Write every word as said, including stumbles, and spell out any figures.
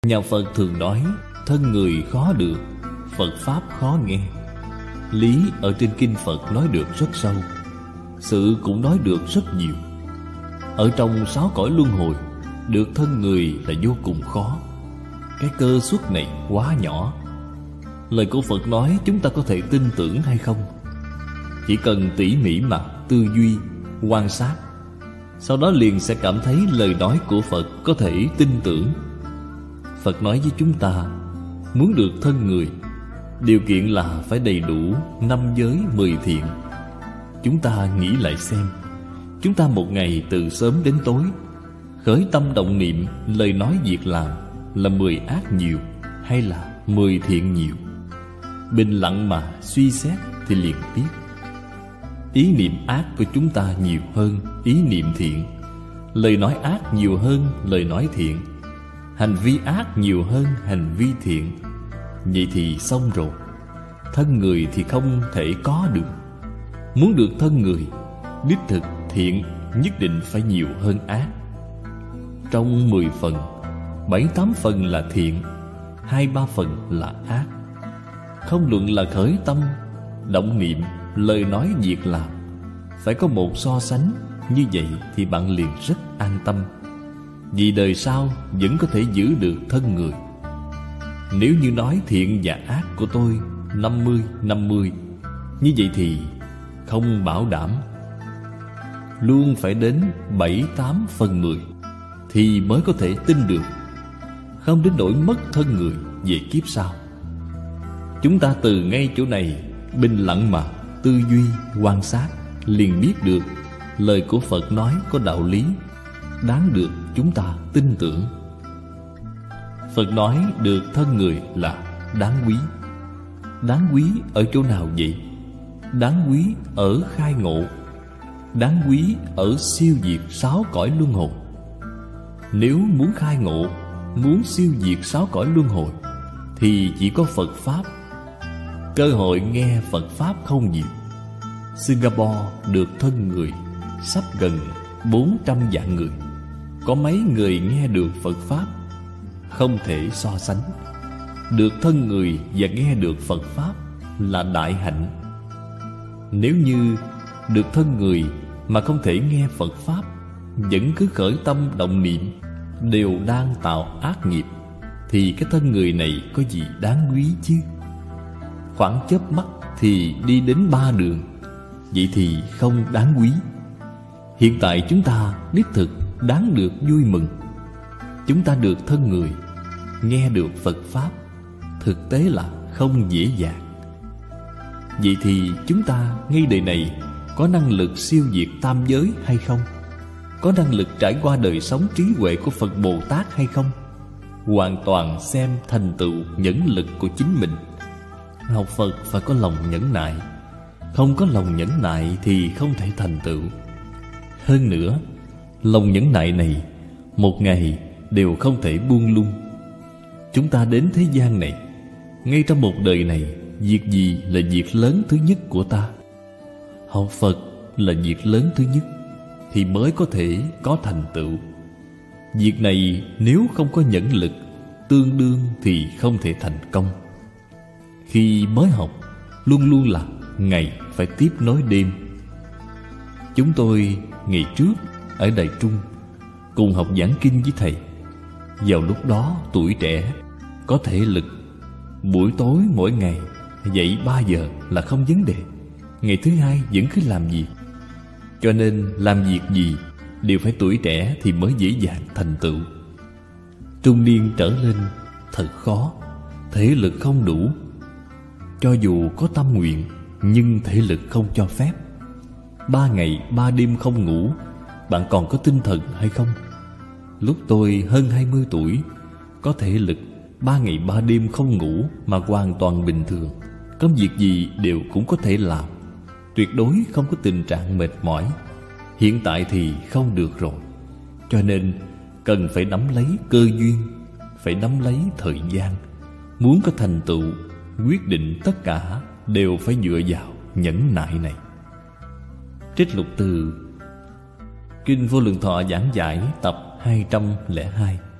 Nhà Phật thường nói thân người khó được, Phật Pháp khó nghe. Lý ở trên kinh Phật nói được rất sâu, sự cũng nói được rất nhiều. Ở trong sáu cõi luân hồi, được thân người là vô cùng khó. Cái cơ suất này quá nhỏ. Lời của Phật nói chúng ta có thể tin tưởng hay không? Chỉ cần tỉ mỉ mà tư duy, quan sát, sau đó liền sẽ cảm thấy lời nói của Phật có thể tin tưởng. Phật nói với chúng ta, muốn được thân người, điều kiện là phải đầy đủ năm giới mười thiện. Chúng ta nghĩ lại xem, chúng ta một ngày từ sớm đến tối, khởi tâm động niệm, lời nói việc làm là mười ác nhiều hay là mười thiện nhiều? Bình lặng mà suy xét thì liền biết. Ý niệm ác của chúng ta nhiều hơn ý niệm thiện, lời nói ác nhiều hơn lời nói thiện, hành vi ác nhiều hơn hành vi thiện. Vậy thì xong rồi. Thân người thì không thể có được. Muốn được thân người, đích thực thiện nhất định phải nhiều hơn ác. Trong mười phần, bảy tám phần là thiện, hai ba phần là ác. Không luận là khởi tâm, động niệm, lời nói việc làm, phải có một so sánh. Như vậy thì bạn liền rất an tâm, vì đời sau vẫn có thể giữ được thân người. Nếu như nói thiện và ác của tôi năm mươi năm mươi, như vậy thì không bảo đảm. Luôn phải đến bảy tám phần mười thì mới có thể tin được, không đến nỗi mất thân người về kiếp sau. Chúng ta từ ngay chỗ này bình lặng mà tư duy, quan sát, liền biết được lời của Phật nói có đạo lý, đáng được chúng ta tin tưởng. Phật nói được thân người là đáng quý. Đáng quý ở chỗ nào vậy? Đáng quý ở khai ngộ, đáng quý ở siêu diệt sáu cõi luân hồi. Nếu muốn khai ngộ, muốn siêu diệt sáu cõi luân hồi, thì chỉ có Phật Pháp. Cơ hội nghe Phật Pháp không nhiều. Singapore được thân người sắp gần bốn trăm vạn người. Có mấy người nghe được Phật Pháp? Không thể so sánh. Được thân người và nghe được Phật Pháp là đại hạnh. Nếu như được thân người mà không thể nghe Phật Pháp, vẫn cứ khởi tâm động niệm, đều đang tạo ác nghiệp, thì cái thân người này có gì đáng quý chứ? Khoảng chớp mắt thì đi đến ba đường, vậy thì không đáng quý. Hiện tại chúng ta đích thực đáng được vui mừng. Chúng ta được thân người, nghe được Phật Pháp, thực tế là không dễ dàng. Vậy thì chúng ta ngay đời này có năng lực siêu diệt tam giới hay không? Có năng lực trải qua đời sống trí huệ của Phật Bồ Tát hay không? Hoàn toàn xem thành tựu nhẫn lực của chính mình. Học Phật phải có lòng nhẫn nại. Không có lòng nhẫn nại thì không thể thành tựu. Hơn nữa, lòng nhẫn nại này một ngày đều không thể buông lung. Chúng ta đến thế gian này, ngay trong một đời này, việc gì là việc lớn thứ nhất của ta? Học Phật là việc lớn thứ nhất, thì mới có thể có thành tựu. Việc này nếu không có nhẫn lực tương đương thì không thể thành công. Khi mới học, luôn luôn là ngày phải tiếp nối đêm. Chúng tôi ngày trước ở Đài Trung cùng học giảng kinh với thầy. Vào lúc đó tuổi trẻ, có thể lực, buổi tối mỗi ngày dậy ba giờ là không vấn đề. Ngày thứ hai vẫn cứ làm việc. Cho nên làm việc gì đều phải tuổi trẻ thì mới dễ dàng thành tựu. Trung niên trở lên thật khó, thể lực không đủ. Cho dù có tâm nguyện, nhưng thể lực không cho phép. Ba ngày ba đêm không ngủ, bạn còn có tinh thần hay không? Lúc tôi hơn hai mươi tuổi, có thể lực ba ngày ba đêm không ngủ mà hoàn toàn bình thường. Công việc gì đều cũng có thể làm, tuyệt đối không có tình trạng mệt mỏi. Hiện tại thì không được rồi. Cho nên cần phải nắm lấy cơ duyên, phải nắm lấy thời gian. Muốn có thành tựu, quyết định tất cả đều phải dựa vào nhẫn nại này. Trích lục từ Kinh Vô Lượng Thọ giảng giải tập hai trăm lẻ hai.